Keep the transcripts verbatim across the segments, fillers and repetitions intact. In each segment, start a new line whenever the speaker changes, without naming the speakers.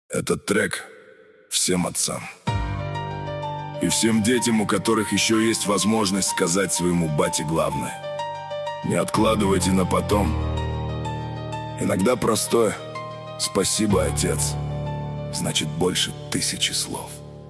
Этот трек всем отцам и всем детям, у которых еще есть возможность сказать своему бате главное. Не откладывайте на потом. Иногда простое «Спасибо, отец» значит больше тысячи слов.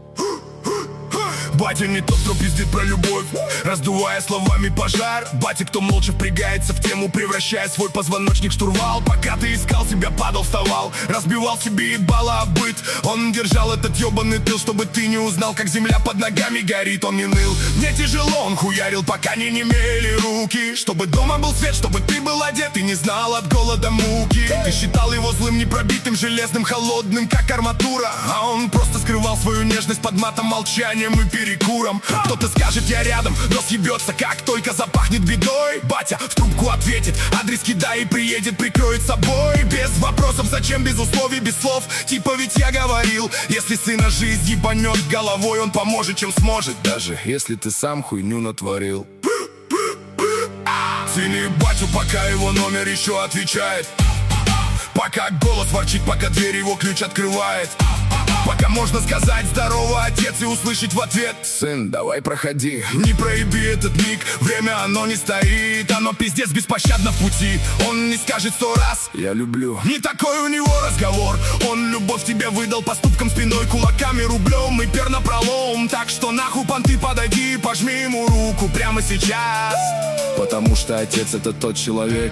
Батя не тот, кто пиздит про любовь, раздувая словами пожар. Батя, кто молча впрягается в тему, превращая свой позвоночник в штурвал. Пока ты искал себя, падал, вставал, разбивал себе ебало об быт. Он держал этот ебаный тыл, чтобы ты не узнал, как земля под ногами горит. Он не ныл, мне тяжело, он хуярил, пока не немели руки. Чтобы дома был свет, чтобы ты был одет и не знал от голода муки. Ты считал его злым, непробитым, железным, холодным, как арматура. А он просто скрывал свою нежность под матом, молчанием и перекуром. Кто-то скажет, я рядом, но съебется, как только запахнет бедой. Батя в трубку ответит, адрес кидай и приедет, прикроет собой. Без вопросов, зачем, без условий, без слов. Типа ведь я говорил, если сына жизнь ебанет головой, он поможет, чем сможет, даже если ты сам хуйню натворил. Цени батю, пока его номер еще отвечает, пока голос ворчит, пока дверь его ключ открывает, пока можно сказать «здорово, отец» и услышать в ответ «сын, давай проходи». Не проеби этот миг, время оно не стоит, оно пиздец беспощадно в пути. Он не скажет сто раз «я люблю». Не такой у него разговор. Он любовь тебе выдал поступком, спиной, кулаками, рублем и пернапролом. Так что нахуй понты, подойди, пожми ему руку прямо сейчас. Потому что отец — это тот человек,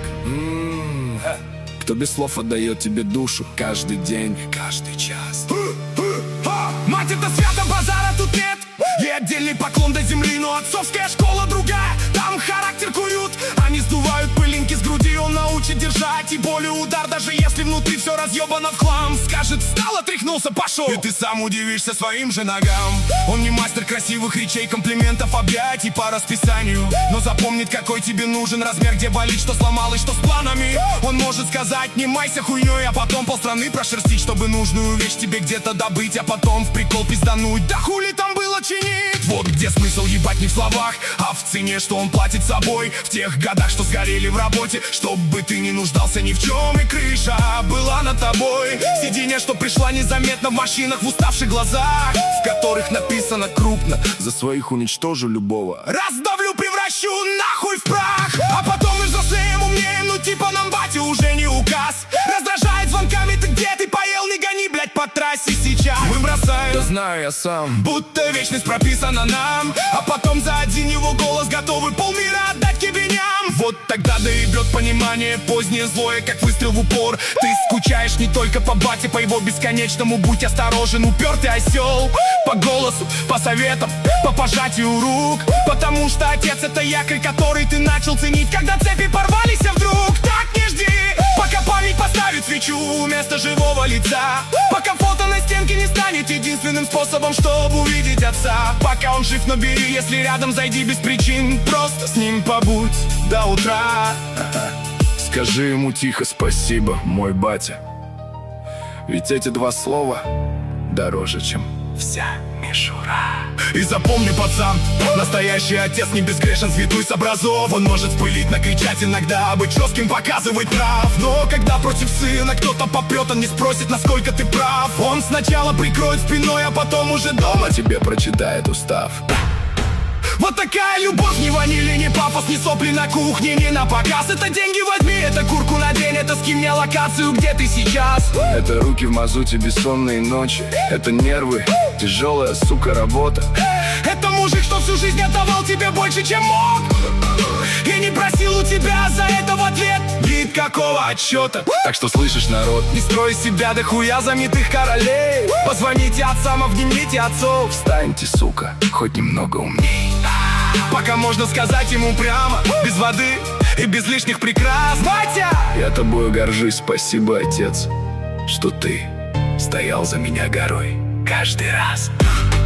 кто без слов отдает тебе душу каждый день, каждый час. Мать, это свято, базара тут нет. Ей отдельный поклон до земли, но отцовская школа другая. Там характер куют, они сдувают пылинки с груди. Он научит держать и более удар, даже если внутри все разъебано в хлам. Скажет «встал, отряхнулся, пошел», и ты сам удивишься своим же ногам. Он не мастер красивых речей, комплиментов, объятий по расписанию, но запомнит, какой тебе нужен размер, где болит, что сломалось, что с планами. Он может сказать «не майся хуйней», а потом полстраны прошерстить, чтобы нужную вещь тебе где-то добыть, а потом в прикол пиздануть. Да хули там было чинить? Вот где смысл, ебать, не в словах, а в цене, что он платит собой. В тех годах, что сгорели в работе, чтобы ты не нуждался ни в чем, и крыша была над тобой. Сиденье, что пришла незаметно в машинах, в уставших глазах, в которых написано крупно: за своих уничтожу любого, раздавлю, превращу нахуй в прах. А потом мы взрослеем, умнеем, ну типа нам батя уже не указ. Раздражает звонками: ты где, ты поел, не гони, блять, по трассе сейчас. Мы бросаем, да знаю я сам, будто вечность прописана нам, а потом за один его голос готовы полмира отдать кибеням. Вот тогда доебет понимание, позднее злое, как выстрел в упор. Ты скучаешь не только по бате, по его бесконечному будь осторожен, упертый осел. По голосу, по советам, по пожатию рук, потому что отец — это якорь, который ты начал ценить, когда цепи порвались, а вдруг. Так не жди, пока память поставит свечу вместо живого лица, пока фото на стенке не станет единственным способом, чтобы увидеть отца. Пока он жив, но бери, если рядом, зайди без причин, просто с ним побудь до утра. Скажи ему тихо спасибо, мой батя, ведь эти два слова дороже, чем вся мишура. И запомни, пацан, настоящий отец не безгрешен с виду и с образов. Он может вспылить, накричать, иногда быть жестким, показывать прав. Но когда против сына кто-то попрет, он не спросит, насколько ты прав. Он сначала прикроет спиной, а потом уже дома тебе прочитает устав. Вот такая любовь, ни ванили, ни пафос, ни сопли на кухне, ни на показ. Это деньги возьми, это куртку надень, это скинь мне локацию, где ты сейчас. Это руки в мазуте, бессонные ночи, это нервы, тяжелая, сука, работа. Это мужик, что всю жизнь отдавал тебе больше, чем мог, и не просил у тебя за это в ответ никакого отчета. Так что слышишь, народ, не строй из себя до хуя знаменитых королей. Позвоните отцам, обнимите отцов, станьте, сука, хоть немного умней, пока можно сказать ему прямо, без воды и без лишних прикрас. Батя, я тобою горжусь, спасибо, отец, что ты стоял за меня горой каждый раз.